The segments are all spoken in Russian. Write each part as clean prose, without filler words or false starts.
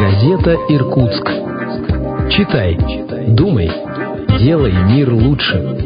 Газета «Иркутск». Читай, думай, делай мир лучше.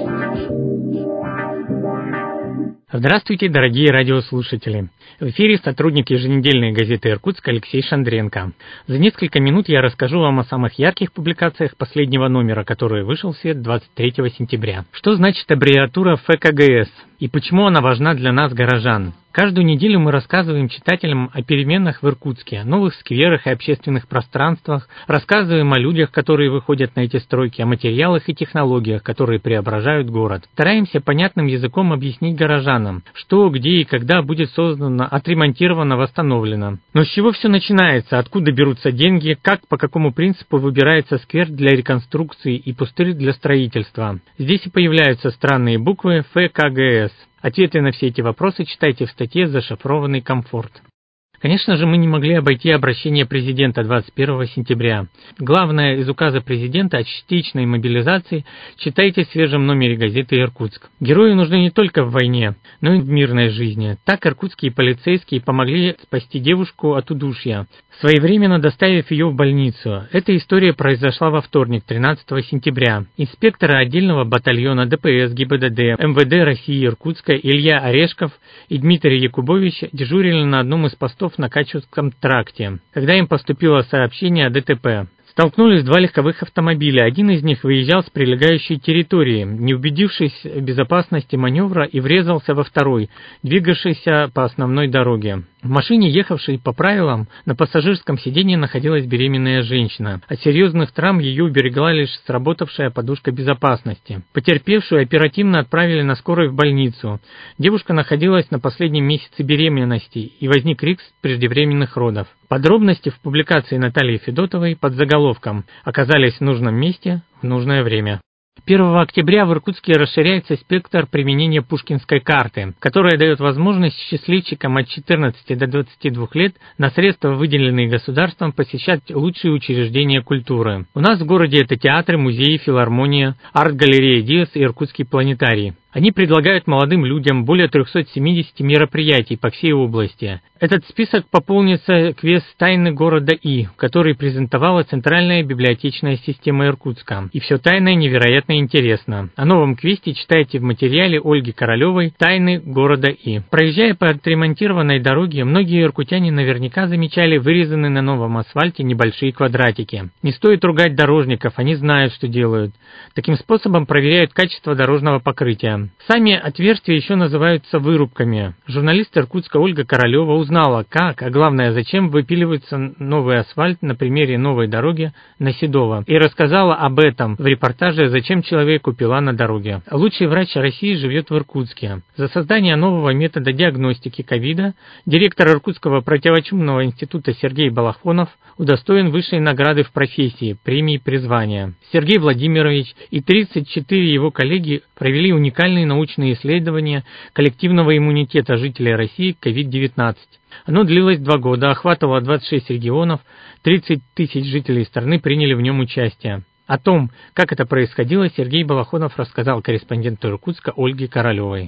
Здравствуйте, дорогие радиослушатели! В эфире сотрудник еженедельной газеты «Иркутск» Алексей Шандренко. За несколько минут я расскажу вам о самых ярких публикациях последнего номера, который вышел в свет 23 сентября. Что значит аббревиатура ФКГС и почему она важна для нас, горожан? Каждую неделю мы рассказываем читателям о переменах в Иркутске, о новых скверах и общественных пространствах, рассказываем о людях, которые выходят на эти стройки, о материалах и технологиях, которые преображают город. Стараемся понятным языком объяснить горожанам, что, где и когда будет создано, отремонтировано, восстановлено. Но с чего все начинается, откуда берутся деньги, как, по какому принципу выбирается сквер для реконструкции и пустырь для строительства. Здесь и появляются странные буквы ФКГС. Ответы на все эти вопросы читайте в статье «Зашифрованный комфорт». Конечно же, мы не могли обойти обращение президента 21 сентября. Главное из указа президента о частичной мобилизации читайте в свежем номере газеты «Иркутск». Герои нужны не только в войне, но и в мирной жизни. Так иркутские полицейские помогли спасти девушку от удушья, своевременно доставив ее в больницу. Эта история произошла во вторник, 13 сентября. Инспекторы отдельного батальона ДПС ГИБДД МВД России Иркутска Илья Орешков и Дмитрий Якубович дежурили на одном из постов на Качевском тракте, когда им поступило сообщение о ДТП. Столкнулись два легковых автомобиля, один из них выезжал с прилегающей территории, не убедившись в безопасности маневра, и врезался во второй, двигавшийся по основной дороге. В машине, ехавшей по правилам, на пассажирском сиденье находилась беременная женщина. От серьезных травм ее уберегла лишь сработавшая подушка безопасности. Потерпевшую оперативно отправили на скорой в больницу. Девушка находилась на последнем месяце беременности, и возник риск преждевременных родов. Подробности в публикации Натальи Федотовой под заголовком «Оказались в нужном месте в нужное время». 1 октября в Иркутске расширяется спектр применения Пушкинской карты, которая дает возможность счастливчикам от 14 до 22 лет на средства, выделенные государством, посещать лучшие учреждения культуры. У нас в городе это театры, музеи, филармония, арт-галерея «Диас» и Иркутский планетарий. Они предлагают молодым людям более 370 мероприятий по всей области. Этот список пополнится квест «Тайны города И», который презентовала Центральная библиотечная система Иркутска. И все тайное невероятно интересно. О новом квесте читайте в материале Ольги Королевой «Тайны города И». Проезжая по отремонтированной дороге, многие иркутяне наверняка замечали вырезанные на новом асфальте небольшие квадратики. Не стоит ругать дорожников, они знают, что делают. Таким способом проверяют качество дорожного покрытия. Сами отверстия еще называются вырубками. Журналист Иркутска Ольга Королева узнала, как, а главное, зачем выпиливается новый асфальт на примере новой дороги на Седово, и рассказала об этом в репортаже «Зачем человеку пила на дороге». Лучший врач России живет в Иркутске. За создание нового метода диагностики ковида директор Иркутского противочумного института Сергей Балахонов удостоен высшей награды в профессии – премии призвания. Сергей Владимирович и 34 его коллеги провели уникальные научные исследования коллективного иммунитета жителей России к COVID-19. Оно длилось 2 года, охватывало 26 регионов, 30 тысяч жителей страны приняли в нем участие. О том, как это происходило, Сергей Балахонов рассказал корреспонденту Иркутска Ольге Королевой.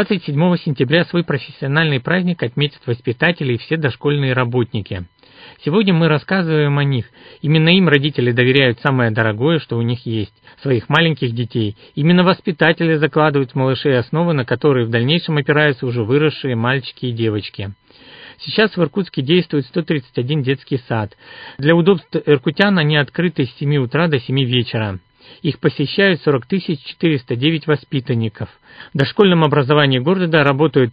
27 сентября свой профессиональный праздник отметят воспитатели и все дошкольные работники. Сегодня мы рассказываем о них. Именно им родители доверяют самое дорогое, что у них есть – своих маленьких детей. Именно воспитатели закладывают в малышей основы, на которые в дальнейшем опираются уже выросшие мальчики и девочки. Сейчас в Иркутске действует 131 детский сад. Для удобства иркутян они открыты с 7 утра до 7 вечера. Их посещают 40 409 воспитанников. В дошкольном образовании города работают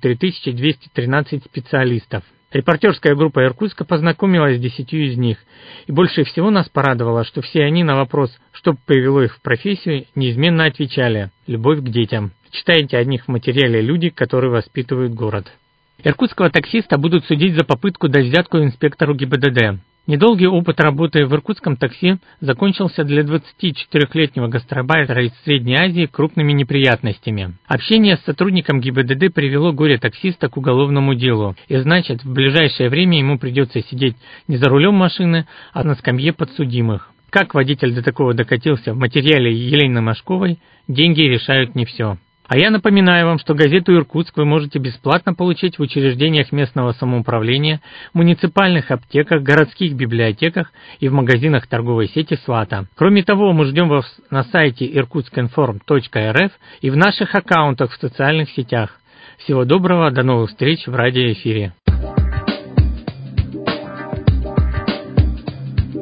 3213 специалистов. Репортерская группа Иркутска познакомилась с 10 из них, и больше всего нас порадовало, что все они на вопрос, что привело их в профессию, неизменно отвечали «любовь к детям». Читайте о них в материале «Люди, которые воспитывают город». Иркутского таксиста будут судить за попытку дать взятку инспектору ГИБДД. Недолгий опыт работы в иркутском такси закончился для 24-летнего гастарбайтера из Средней Азии крупными неприятностями. Общение с сотрудником ГИБДД привело горе-таксиста к уголовному делу, и значит, в ближайшее время ему придется сидеть не за рулем машины, а на скамье подсудимых. Как водитель до такого докатился в материале Елены Машковой, деньги решают не все. А я напоминаю вам, что газету «Иркутск» вы можете бесплатно получить в учреждениях местного самоуправления, муниципальных аптеках, городских библиотеках и в магазинах торговой сети «Свата». Кроме того, мы ждем вас на сайте irkutsk.inform.rf и в наших аккаунтах в социальных сетях. Всего доброго, до новых встреч в радиоэфире.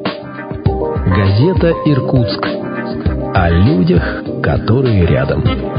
Газета «Иркутск». О людях, которые рядом.